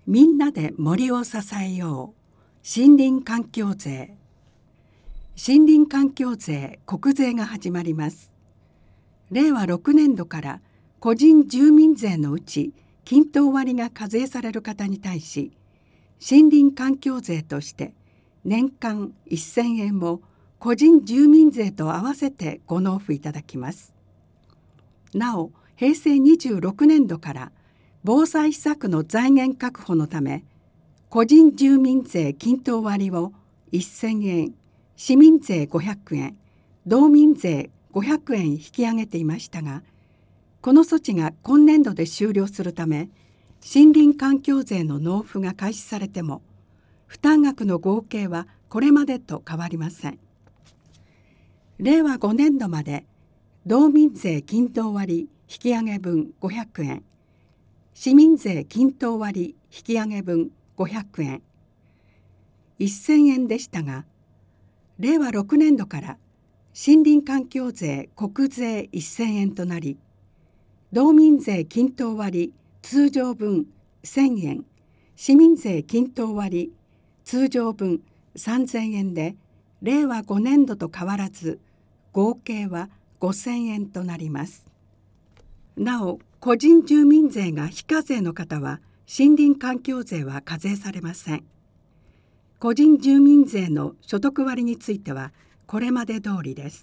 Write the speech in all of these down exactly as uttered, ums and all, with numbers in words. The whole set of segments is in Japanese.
みんなで森を支えよう森林環境税。森林環境税国税が始まります。れいわろくねんどから個人住民税のうち均等割が課税される方に対し、森林環境税として年間せんえんを個人住民税と合わせてご納付いただきます。なお、へいせいにじゅうろくねんどから防災施策の財源確保のため、個人住民税均等割をせんえん、市民税ごひゃくえん、道民税ごひゃくえん引き上げていましたが、この措置が今年度で終了するため、森林環境税の納付が開始されても、負担額の合計はこれまでと変わりません。れいわごねんどまで道民税均等割引き上げ分ごひゃくえん、市民税均等割引き上げ分ごひゃくえん、せんえんでしたが、れいわろくねんどから森林環境税国税せんえんとなり、道民税均等割通常分せんえん、市民税均等割通常分さんぜんえんで、れいわごねんどと変わらず合計はごせんえんとなります。なお、個人住民税が非課税の方は森林環境税は課税されません。個人住民税の所得割についてはこれまで通りです。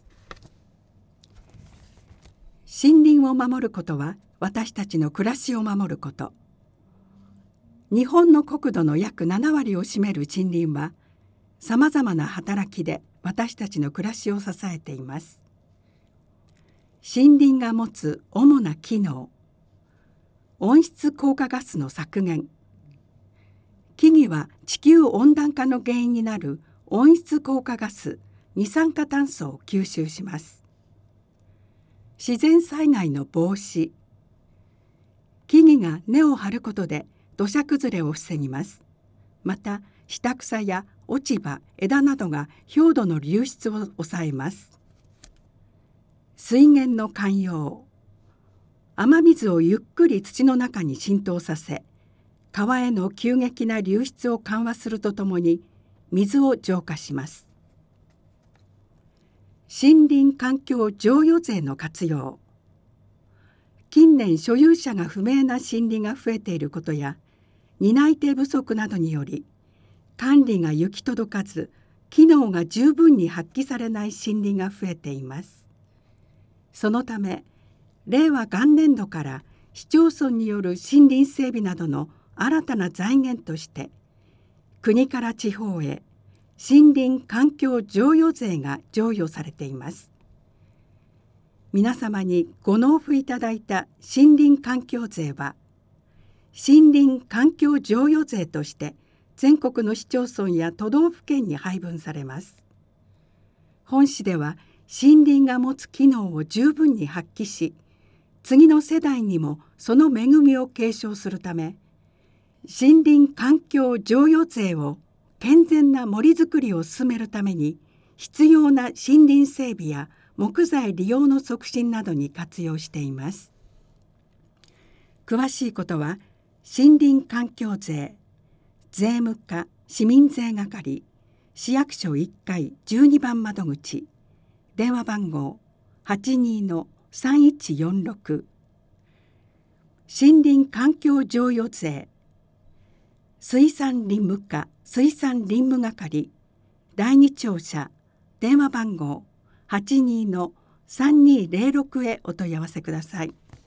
森林を守ることは私たちの暮らしを守ること。日本の国土の約ななわりを占める森林は、さまざまな働きで私たちの暮らしを支えています。森林が持つ主な機能。温室効果ガスの削減。木々は地球温暖化の原因になる温室効果ガス、二酸化炭素を吸収します。自然災害の防止。木々が根を張ることで土砂崩れを防ぎます。また、下草や落ち葉、枝などが表土の流出を抑えます。水源の涵養。雨水をゆっくり土の中に浸透させ、川への急激な流出を緩和するとともに水を浄化します。森林環境譲与税の活用。近年所有者が不明な森林が増えていることや、担い手不足などにより管理が行き届かず、機能が十分に発揮されない森林が増えています。そのため、れいわ元年度から市町村による森林整備などの新たな財源として、国から地方へ森林環境譲与税が譲与されています。皆様にご納付いただいた森林環境税は、森林環境譲与税として全国の市町村や都道府県に配分されます。本市では森林が持つ機能を十分に発揮し、次の世代にもその恵みを継承するため、森林環境譲与税を健全な森づくりを進めるために必要な森林整備や木材利用の促進などに活用しています。詳しいことは森林環境税税務課市民税係市役所いっかいじゅうにばん窓口、電話番号 はちにーのさんいちよんろく、森林環境譲与税水産林務課水産林務係だいに庁舎、電話番号 はちにーのさんにーぜろろく へお問い合わせください。